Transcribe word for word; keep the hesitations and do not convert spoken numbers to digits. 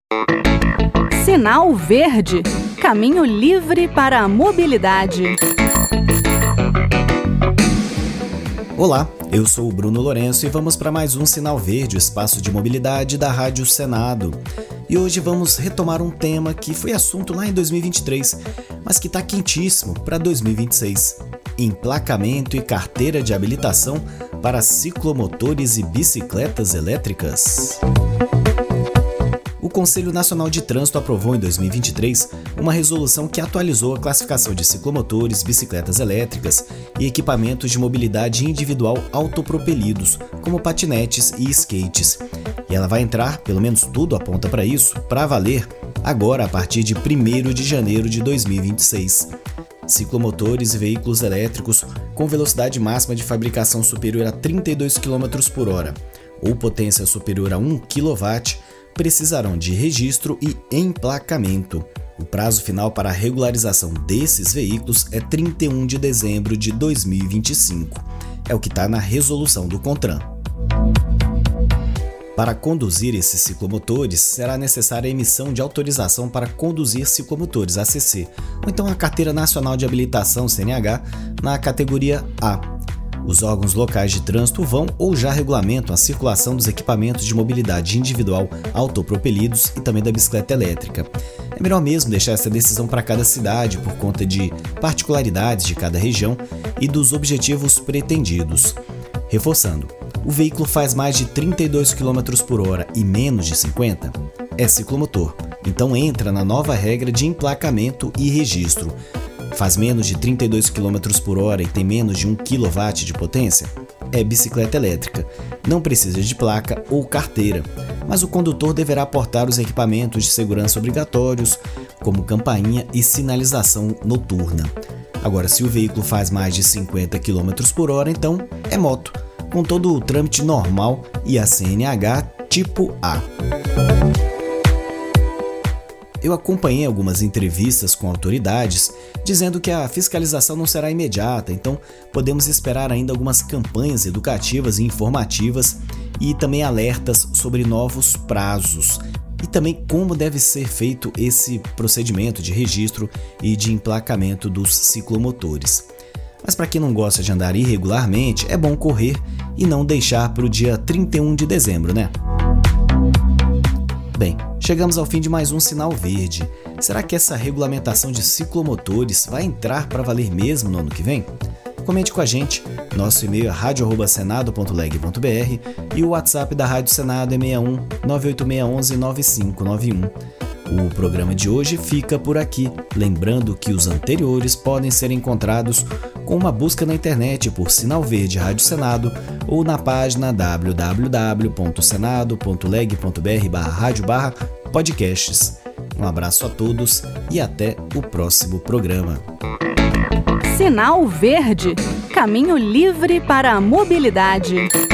Sinal Verde, caminho livre para a mobilidade. Olá, eu sou o Bruno Lourenço e vamos para mais um Sinal Verde, o espaço de mobilidade da Rádio Senado. E hoje vamos retomar um tema que foi assunto lá em dois mil e vinte e três, mas que está quentíssimo para dois mil e vinte e seis. Emplacamento e carteira de habilitação para ciclomotores e bicicletas elétricas. O Conselho Nacional de Trânsito aprovou em dois mil e vinte e três uma resolução que atualizou a classificação de ciclomotores, bicicletas elétricas e equipamentos de mobilidade individual autopropelidos, como patinetes e skates. E ela vai entrar, pelo menos tudo aponta para isso, para valer agora a partir de primeiro de janeiro de dois mil e vinte e seis. Ciclomotores e veículos elétricos com velocidade máxima de fabricação superior a trinta e dois quilômetros por hora ou potência superior a um quilowatt precisarão de registro e emplacamento. O prazo final para a regularização desses veículos é trinta e um de dezembro de dois mil e vinte e cinco. É o que está na resolução do CONTRAN. Para conduzir esses ciclomotores, será necessária a emissão de autorização para conduzir ciclomotores, A C C, ou então a Carteira Nacional de Habilitação, C N H, na categoria A. Os órgãos locais de trânsito vão ou já regulamentam a circulação dos equipamentos de mobilidade individual autopropelidos e também da bicicleta elétrica. É melhor mesmo deixar essa decisão para cada cidade por conta de particularidades de cada região e dos objetivos pretendidos. Reforçando, o veículo faz mais de trinta e dois quilômetros por hora e menos de cinquenta? É ciclomotor, então entra na nova regra de emplacamento e registro. Faz menos de trinta e dois quilômetros por hora e tem menos de um quilowatt de potência? É bicicleta elétrica. Não precisa de placa ou carteira, mas o condutor deverá portar os equipamentos de segurança obrigatórios, como campainha e sinalização noturna. Agora, se o veículo faz mais de cinquenta quilômetros por hora, então é moto, com todo o trâmite normal e a C N H tipo A. Eu acompanhei algumas entrevistas com autoridades dizendo que a fiscalização não será imediata, então podemos esperar ainda algumas campanhas educativas e informativas e também alertas sobre novos prazos e também como deve ser feito esse procedimento de registro e de emplacamento dos ciclomotores. Mas para quem não gosta de andar irregularmente, é bom correr e não deixar para o dia trinta e um de dezembro, né? Bem, chegamos ao fim de mais um Sinal Verde. Será que essa regulamentação de ciclomotores vai entrar para valer mesmo no ano que vem? Comente com a gente. Nosso e-mail é radio arroba senado ponto leg ponto br e o WhatsApp da Rádio Senado é seis um nove oito seis um um nove cinco nove um. O programa de hoje fica por aqui, lembrando que os anteriores podem ser encontrados com uma busca na internet por Sinal Verde Rádio Senado ou na página w w w ponto senado ponto leg ponto br barra rádio barra podcasts. Um abraço a todos e até o próximo programa. Sinal Verde, caminho livre para a mobilidade.